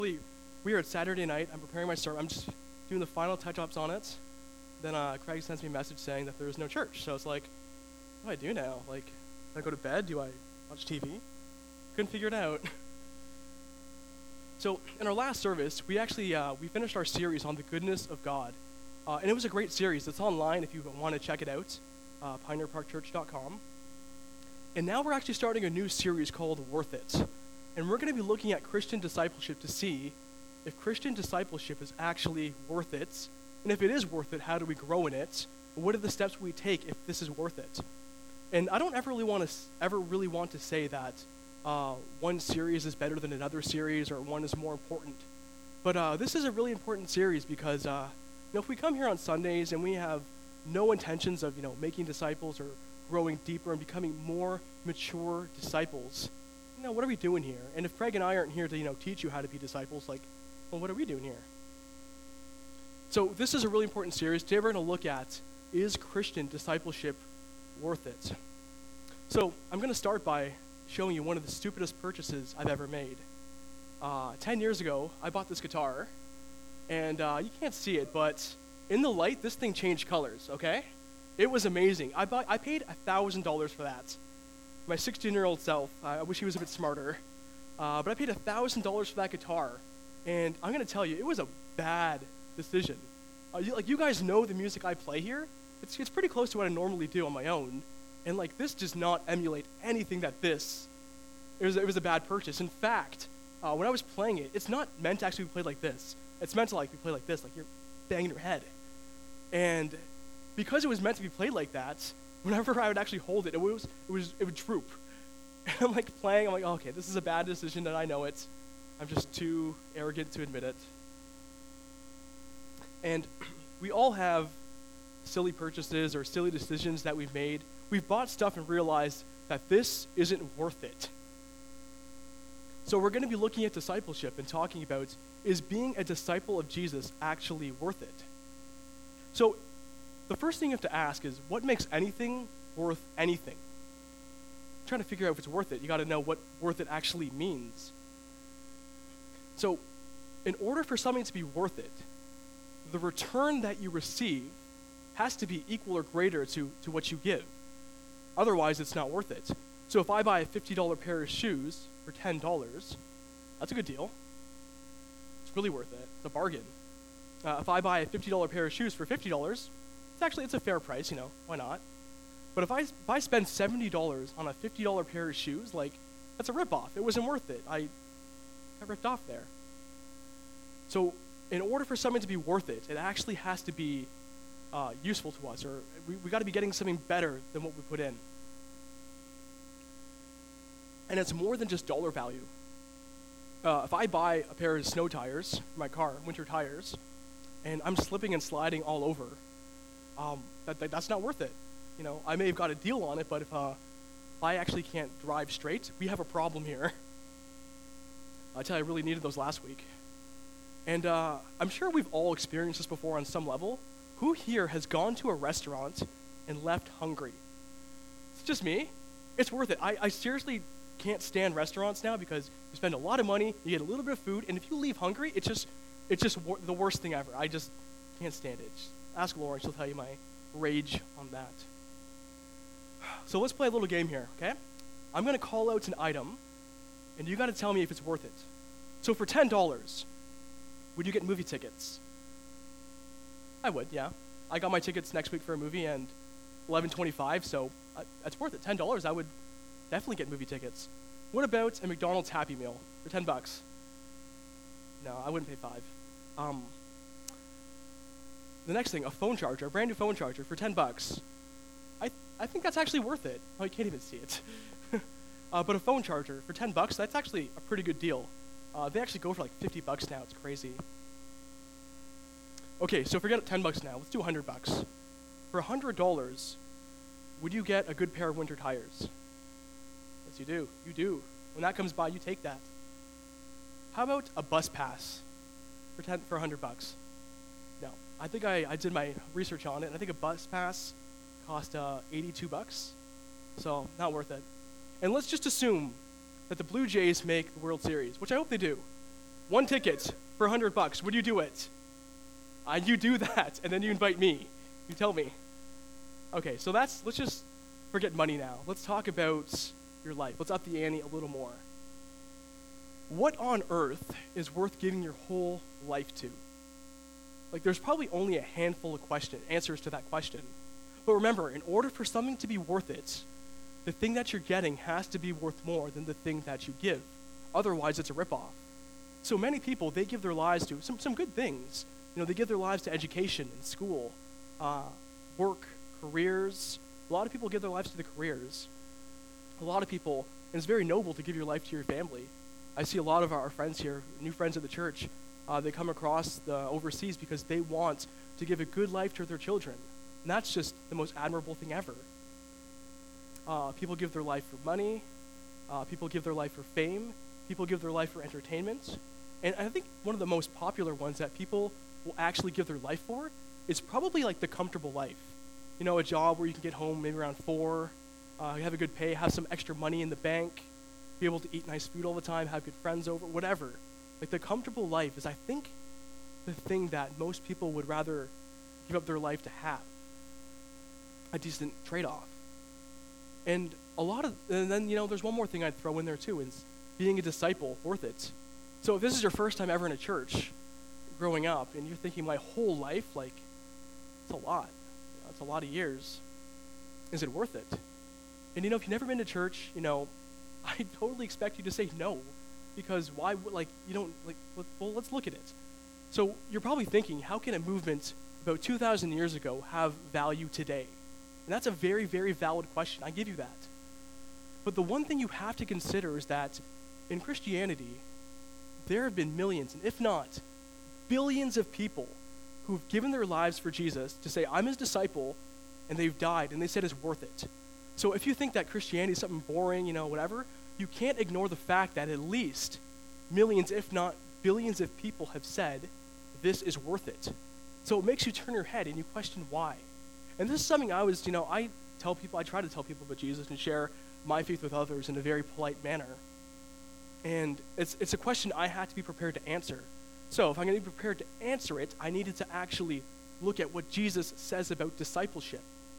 We are at Saturday night. I'm preparing my sermon. I'm just doing the final touch-ups on it. Then Craig sends me a message saying that there is no church. So it's like, what do I do now? Like, do I go to bed? Do I watch TV? Couldn't figure it out. So in our last service, we actually we finished our series on the goodness of God. And it was a great series. It's online if you want to check it out, pioneerparkchurch.com. And now we're actually starting a new series called Worth It. And we're going to be looking at Christian discipleship to see if Christian discipleship is actually worth it. And if it is worth it, how do we grow in it? What are the steps we take if this is worth it? And I don't ever really want to say that one series is better than another series or one is more important. But this is a really important series because if we come here on Sundays and we have no intentions of making disciples or growing deeper and becoming more mature disciples, what are we doing here? And if Craig and I aren't here to teach you how to be disciples, well, what are we doing here? So this is a really important series. Today we're going to look at, is Christian discipleship worth it? So I'm going to start by showing you one of the stupidest purchases I've ever made. 10 years ago, I bought this guitar, and you can't see it, but in the light, this thing changed colors, okay? It was amazing. I paid $1,000 for that. My 16-year-old self, I wish he was a bit smarter, but I paid $1,000 for that guitar, and I'm going to tell you, it was a bad decision. You guys know the music I play here. It's pretty close to what I normally do on my own, and this does not emulate anything that this. It was a bad purchase. In fact, when I was playing it, it's not meant to actually be played like this. It's meant to be played like this, like you're banging your head. And because it was meant to be played like that, whenever I would actually hold it, it would droop. And I'm playing, I'm okay, this is a bad decision, and I know it. I'm just too arrogant to admit it. And we all have silly purchases or silly decisions that we've made. We've bought stuff and realized that this isn't worth it. So we're going to be looking at discipleship and talking about, is being a disciple of Jesus actually worth it? So the first thing you have to ask is, what makes anything worth anything? Trying to figure out if it's worth it, you got to know what worth it actually means. So in order for something to be worth it, the return that you receive has to be equal or greater to what you give. Otherwise, it's not worth it. So if I buy a $50 pair of shoes for $10, that's a good deal. It's really worth it. It's a bargain. If I buy a $50 pair of shoes for $50, it's a fair price, why not? But if I spend $70 on a $50 pair of shoes, that's a ripoff. It wasn't worth it. I got ripped off there. So in order for something to be worth it, it actually has to be useful to us, or we got to be getting something better than what we put in. And it's more than just dollar value. If I buy a pair of snow tires for my car, winter tires, and I'm slipping and sliding all over, that's not worth it. I may have got a deal on it, but if I actually can't drive straight, we have a problem here. I tell you, I really needed those last week. And I'm sure we've all experienced this before on some level. Who here has gone to a restaurant and left hungry? It's just me. It's worth it. I seriously can't stand restaurants now because you spend a lot of money, you get a little bit of food, and if you leave hungry, it's just the worst thing ever. I just can't stand it. Just ask Lauren, she'll tell you my rage on that. So let's play a little game here, okay? I'm going to call out an item, and you got to tell me if it's worth it. So for $10, would you get movie tickets? I would, yeah. I got my tickets next week for a movie, and $11.25, so that's worth it. $10, I would definitely get movie tickets. What about a McDonald's Happy Meal for $10? No, I wouldn't pay $5. The next thing, a phone charger, a brand new phone charger for $10. I think that's actually worth it. Oh, you can't even see it. But a phone charger for $10, that's actually a pretty good deal. They actually go for $50 now. It's crazy. Okay, so forget $10 now. Let's do $100. For $100, would you get a good pair of winter tires? Yes, you do. You do. When that comes by, you take that. How about a bus pass for $100? No. I think I did my research on it, and I think a bus pass cost $82. So not worth it. And let's just assume that the Blue Jays make the World Series, which I hope they do. one ticket for $100. Would you do it? You do that, and then you invite me. You tell me. Okay, so let's just forget money now. Let's talk about your life. Let's up the ante a little more. What on earth is worth giving your whole life to? Like, there's probably only a handful of answers to that question. But remember, in order for something to be worth it, the thing that you're getting has to be worth more than the thing that you give. Otherwise, it's a ripoff. So many people, they give their lives to some good things. They give their lives to education and school, work, careers. A lot of people give their lives to the careers. A lot of people, and it's very noble to give your life to your family. I see a lot of our friends here, new friends of the church, they come across overseas because they want to give a good life to their children. And that's just the most admirable thing ever. People give their life for money. People give their life for fame. People give their life for entertainment. And I think one of the most popular ones that people will actually give their life for is probably like the comfortable life. A job where you can get home maybe around 4, you have a good pay, have some extra money in the bank, be able to eat nice food all the time, have good friends over, whatever. Like, the comfortable life is, I think, the thing that most people would rather give up their life to have. A decent trade-off. And then, there's one more thing I'd throw in there too, is being a disciple worth it. So if this is your first time ever in a church growing up, and you're thinking my whole life, like, it's a lot. It's a lot of years. Is it worth it? And if you've never been to church, I totally expect you to say no, because why, well, let's look at it. So you're probably thinking, how can a movement about 2,000 years ago have value today? And that's a very, very valid question. I give you that. But the one thing you have to consider is that in Christianity, there have been millions, and if not, billions of people who've given their lives for Jesus to say, I'm his disciple, and they've died, and they said it's worth it. So if you think that Christianity is something boring, whatever, you can't ignore the fact that at least millions, if not billions of people have said, this is worth it. So it makes you turn your head and you question why. And this is something I try to tell people about Jesus and share my faith with others in a very polite manner. And it's a question I had to be prepared to answer. So if I'm going to be prepared to answer it, I needed to actually look at what Jesus says about discipleship.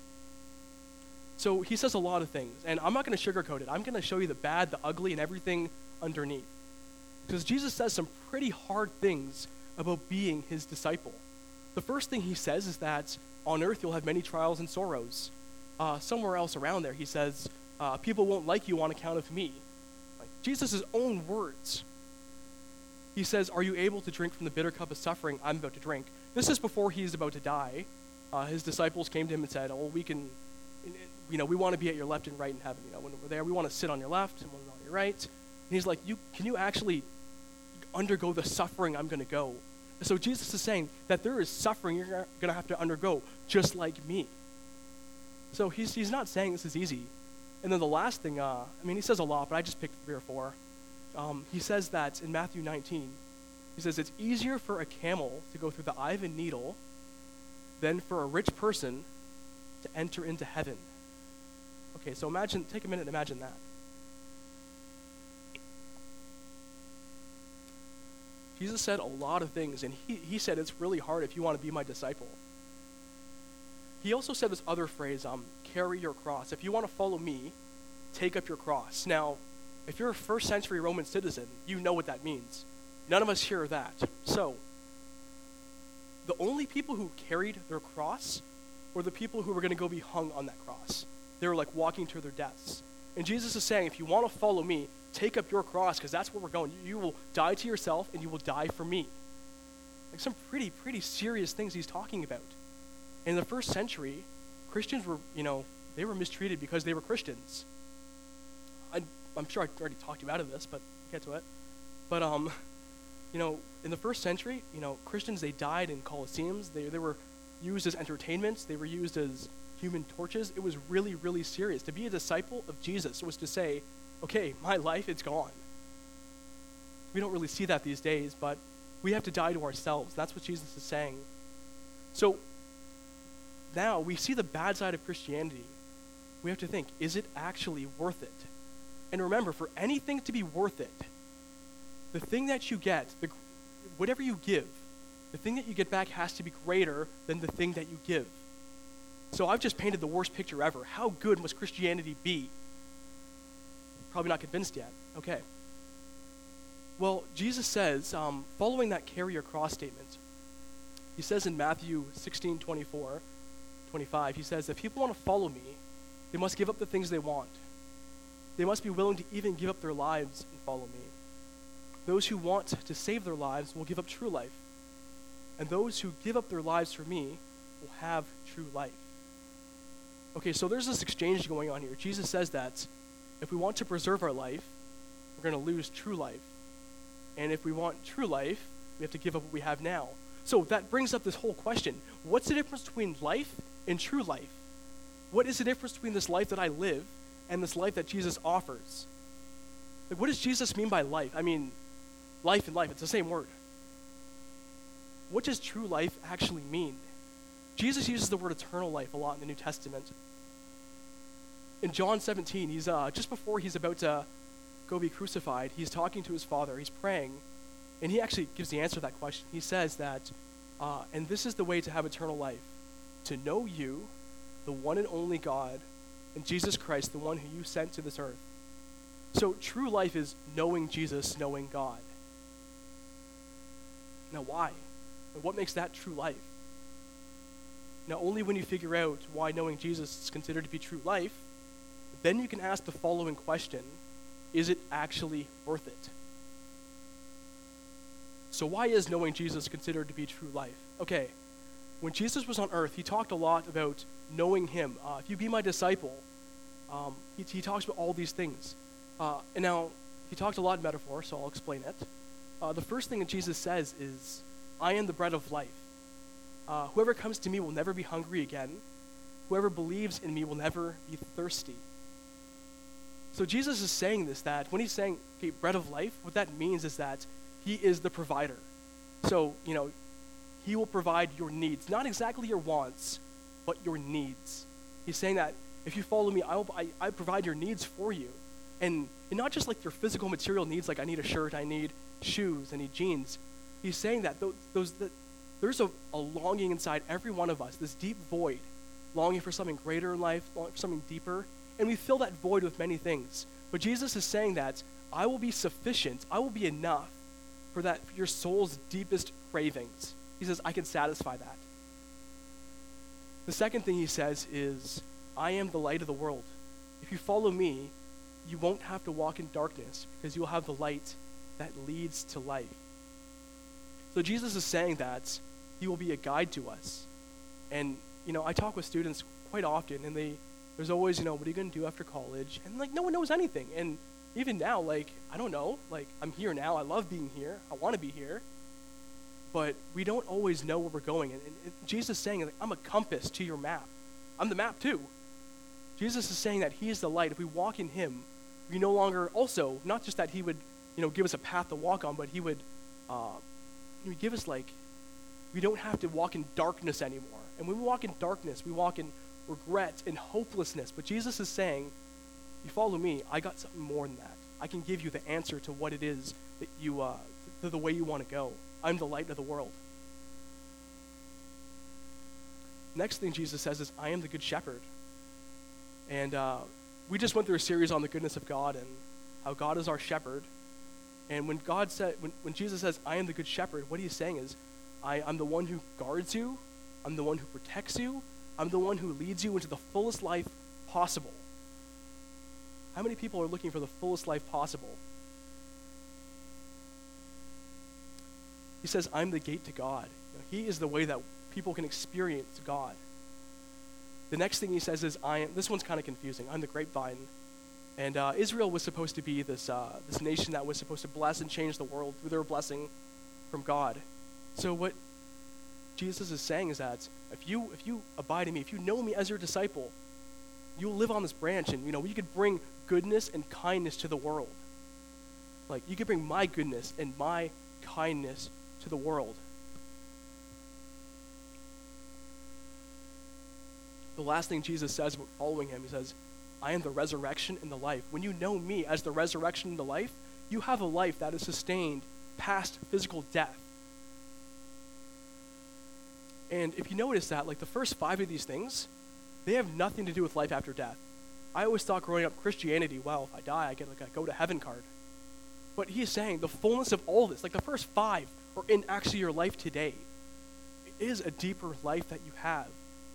So he says a lot of things, and I'm not going to sugarcoat it. I'm going to show you the bad, the ugly, and everything underneath. Because Jesus says some pretty hard things about being his disciple. The first thing he says is that on earth you'll have many trials and sorrows. Somewhere else around there he says, people won't like you on account of me. Like Jesus' own words. He says, are you able to drink from the bitter cup of suffering I'm about to drink? This is before he's about to die. His disciples came to him and said, we want to be at your left and right in heaven. When we're there, we want to sit on your left and on your right. And he's like, can you actually undergo the suffering I'm going to go? So Jesus is saying that there is suffering you're going to have to undergo, just like me. So he's not saying this is easy. And then the last thing, he says a lot, but I just picked 3 or 4. He says that in Matthew 19, he says, it's easier for a camel to go through the eye of a needle than for a rich person to enter into heaven. Okay, so take a minute and imagine that. Jesus said a lot of things, and he said it's really hard if you want to be my disciple. He also said this other phrase, carry your cross. If you want to follow me, take up your cross. Now, if you're a first century Roman citizen, you know what that means. None of us hear that. So, the only people who carried their cross were the people who were going to go be hung on that cross. They were like walking to their deaths. And Jesus is saying, if you want to follow me, take up your cross, because that's where we're going. You will die to yourself, and you will die for me. Like some pretty serious things he's talking about. In the first century, Christians were, they were mistreated because they were Christians. I'm sure I already talked you out of this, but we'll get to it. But, in the first century, Christians, they died in Colosseums. They were used as entertainments. They were used as human torches. It was really, really serious. To be a disciple of Jesus was to say, okay, my life, it's gone. We don't really see that these days, but we have to die to ourselves. That's what Jesus is saying. So now we see the bad side of Christianity. We have to think, is it actually worth it? And remember, for anything to be worth it, the thing that you get, whatever you give, the thing that you get back has to be greater than the thing that you give. So I've just painted the worst picture ever. How good must Christianity be? Probably not convinced yet. Okay. Well, Jesus says, following that carry your cross statement, he says in Matthew 16:25, he says, if people want to follow me, they must give up the things they want. They must be willing to even give up their lives and follow me. Those who want to save their lives will give up true life. And those who give up their lives for me will have true life. Okay, so there's this exchange going on here. Jesus says that if we want to preserve our life, we're going to lose true life. And if we want true life, we have to give up what we have now. So that brings up this whole question. What's the difference between life and true life? What is the difference between this life that I live and this life that Jesus offers? Like, what does Jesus mean by life? I mean, life and life, it's the same word. What does true life actually mean? Jesus uses the word eternal life a lot in the New Testament. In John 17, he's just before he's about to go be crucified, he's talking to his Father, he's praying, and he actually gives the answer to that question. He says that, and this is the way to have eternal life, to know you, the one and only God, and Jesus Christ, the one who you sent to this earth. So true life is knowing Jesus, knowing God. Now why? And what makes that true life? Now only when you figure out why knowing Jesus is considered to be true life, then you can ask the following question, is it actually worth it? So why is knowing Jesus considered to be true life? Okay, when Jesus was on earth, he talked a lot about knowing him. If you be my disciple, he talks about all these things. And now, he talked a lot in metaphor, so I'll explain it. The first thing that Jesus says is, I am the bread of life. Whoever comes to me will never be hungry again. Whoever believes in me will never be thirsty. So Jesus is saying this, that when he's saying, okay, bread of life, what that means is that he is the provider. So, he will provide your needs. Not exactly your wants, but your needs. He's saying that if you follow me, I provide your needs for you. And not just like your physical material needs, like I need a shirt, I need shoes, I need jeans. He's saying that there's a longing inside every one of us, this deep void, longing for something greater in life, longing for something deeper. And we fill that void with many things. But Jesus is saying that I will be sufficient, I will be enough for your soul's deepest cravings. He says, I can satisfy that. The second thing he says is, I am the light of the world. If you follow me, you won't have to walk in darkness because you will have the light that leads to life. So Jesus is saying that he will be a guide to us. And, I talk with students quite often, and there's always, what are you going to do after college? And, no one knows anything. And even now, I don't know. I'm here now. I love being here. I want to be here. But we don't always know where we're going. And Jesus is saying, I'm a compass to your map. I'm the map too. Jesus is saying that he is the light. If we walk in him, we no longer also, not just that he would, give us a path to walk on, but he would give us we don't have to walk in darkness anymore. And when we walk in darkness, we walk in regret and hopelessness. But Jesus is saying, you follow me, I got something more than that. I can give you the answer to what it is that to the way you want to go. I'm the light of the world. Next thing Jesus says is, I am the good shepherd. And we just went through a series on the goodness of God and how God is our shepherd. And when Jesus says, I am the good shepherd, what he's saying is, I'm the one who guards you. I'm the one who protects you. I'm the one who leads you into the fullest life possible. How many people are looking for the fullest life possible? He says, I'm the gate to God. He is the way that people can experience God. The next thing he says is, this one's kind of confusing. I'm the grapevine. And Israel was supposed to be this nation that was supposed to bless and change the world through their blessing from God. So what Jesus is saying is that if you abide in me, if you know me as your disciple, you'll live on this branch, and you could bring goodness and kindness to the world. You could bring my goodness and my kindness to the world. The last thing Jesus says about following him, he says, I am the resurrection and the life. When you know me as the resurrection and the life, you have a life that is sustained past physical death. And if you notice that, like the first 5 of these things, they have nothing to do with life after death. I always thought growing up Christianity, well, if I die, I get like a go to heaven card. But he's saying the fullness of all this, like the first 5 are in actually your life today. It is a deeper life that you have.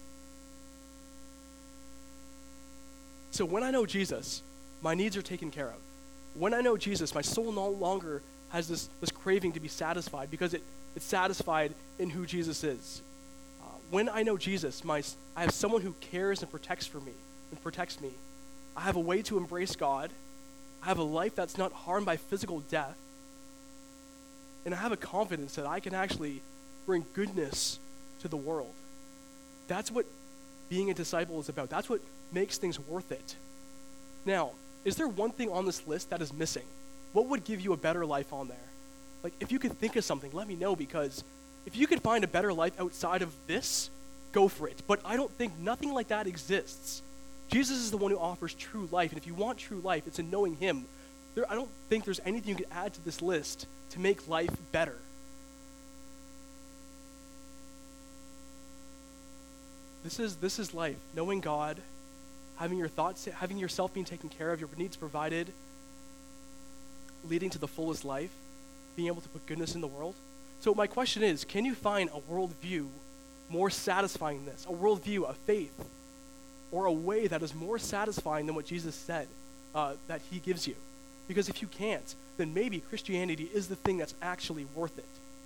So when I know Jesus, my needs are taken care of. When I know Jesus, my soul no longer has this craving to be satisfied because it's satisfied in who Jesus is. When I know Jesus, I have someone who cares and protects me. I have a way to embrace God. I have a life that's not harmed by physical death. And I have a confidence that I can actually bring goodness to the world. That's what being a disciple is about. That's what makes things worth it. Now, is there one thing on this list that is missing? What would give you a better life on there? Like, if you could think of something, let me know, because if you could find a better life outside of this, go for it. But I don't think nothing like that exists. Jesus is the one who offers true life, and if you want true life, it's in knowing him. I don't think there's anything you could add to this list to make life better. This is life. Knowing God, having your thoughts, having yourself being taken care of, your needs provided, leading to the fullest life, being able to put goodness in the world. So my question is, can you find a worldview more satisfying than this? A worldview, a faith, or a way that is more satisfying than what Jesus said that he gives you? Because if you can't, then maybe Christianity is the thing that's actually worth it.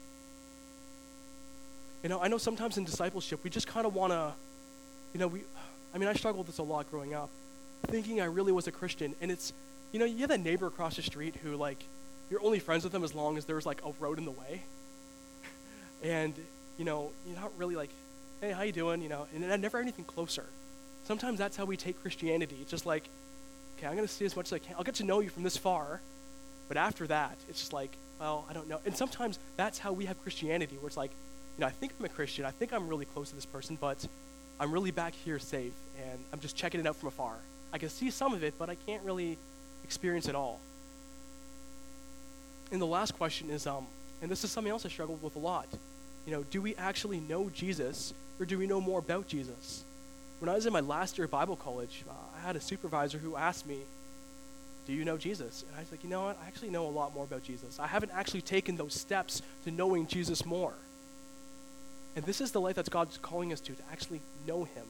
You know, I know sometimes in discipleship, we just kind of want to, I struggled with this a lot growing up, thinking I really was a Christian. And it's, you have that neighbor across the street who, like, you're only friends with them as long as there's, like, a road in the way. And, you're not really like, hey, how you doing? And never anything closer. Sometimes that's how we take Christianity. It's just like, okay, I'm going to see as much as I can. I'll get to know you from this far. But after that, it's just like, well, I don't know. And sometimes that's how we have Christianity, where it's like, I think I'm a Christian. I think I'm really close to this person, but I'm really back here safe, and I'm just checking it out from afar. I can see some of it, but I can't really experience it all. And the last question is, and this is something else I struggled with a lot. Do we actually know Jesus, or do we know more about Jesus? When I was in my last year of Bible college, I had a supervisor who asked me, do you know Jesus? And I was like, you know what? I actually know a lot more about Jesus. I haven't actually taken those steps to knowing Jesus more. And this is the life that God's calling us to actually know him.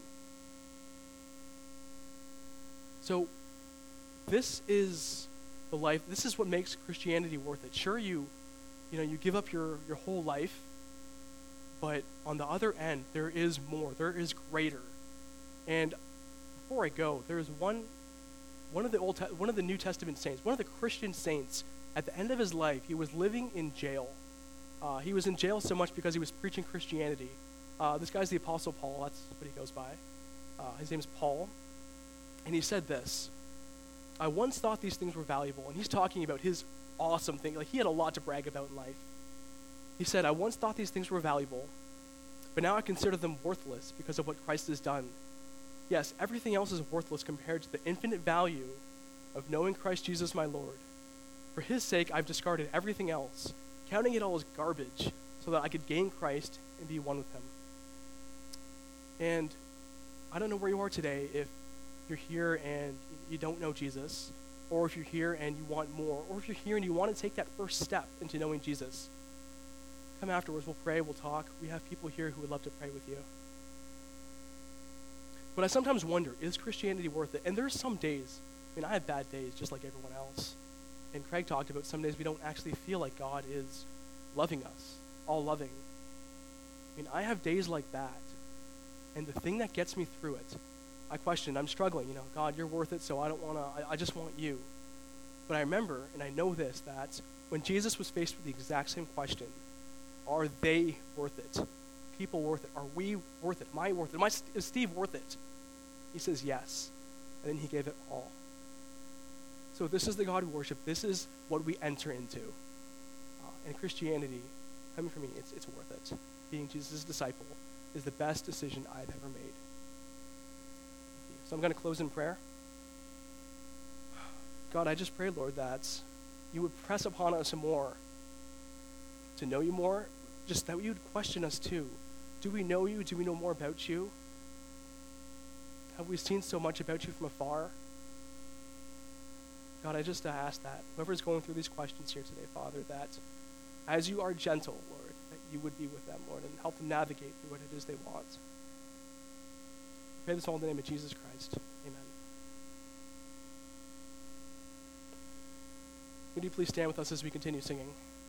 So this is the life, this is what makes Christianity worth it. Sure, you give up your whole life, but on the other end, there is more, there is greater. And before I go, there is one of the New Testament saints, one of the Christian saints. At the end of his life, he was living in jail. He was in jail so much because he was preaching Christianity. This guy's the Apostle Paul. That's what he goes by. His name is Paul. And he said this: I once thought these things were valuable. And he's talking about his awesome thing. Like, he had a lot to brag about in life. He said, I once thought these things were valuable, but now I consider them worthless because of what Christ has done. Yes, everything else is worthless compared to the infinite value of knowing Christ Jesus my Lord. For his sake, I've discarded everything else, counting it all as garbage, so that I could gain Christ and be one with him. And I don't know where you are today, if you're here and you don't know Jesus, or if you're here and you want more, or if you're here and you want to take that first step into knowing Jesus. Come afterwards, we'll pray, we'll talk. We have people here who would love to pray with you. But I sometimes wonder, is Christianity worth it? And there's some days, I have bad days just like everyone else. And Craig talked about some days we don't actually feel like God is loving us, all loving. I have days like that. And the thing that gets me through it, I question, I'm struggling, God, you're worth it, so I just want you. But I remember, and I know this, that when Jesus was faced with the exact same question, are they worth it? People worth it? Are we worth it? Am I worth it? Is Steve worth it? He says yes. And then he gave it all. So this is the God we worship. This is what we enter into. And Christianity, coming from me, it's worth it. Being Jesus' disciple is the best decision I've ever made. So I'm going to close in prayer. God, I just pray, Lord, that you would press upon us more to know you more, just that you would question us too. Do we know you? Do we know more about you? Have we seen so much about you from afar? God, I just ask that whoever's going through these questions here today, Father, that as you are gentle, Lord, that you would be with them, Lord, and help them navigate through what it is they want. I pray this all in the name of Jesus Christ. Amen. Would you please stand with us as we continue singing?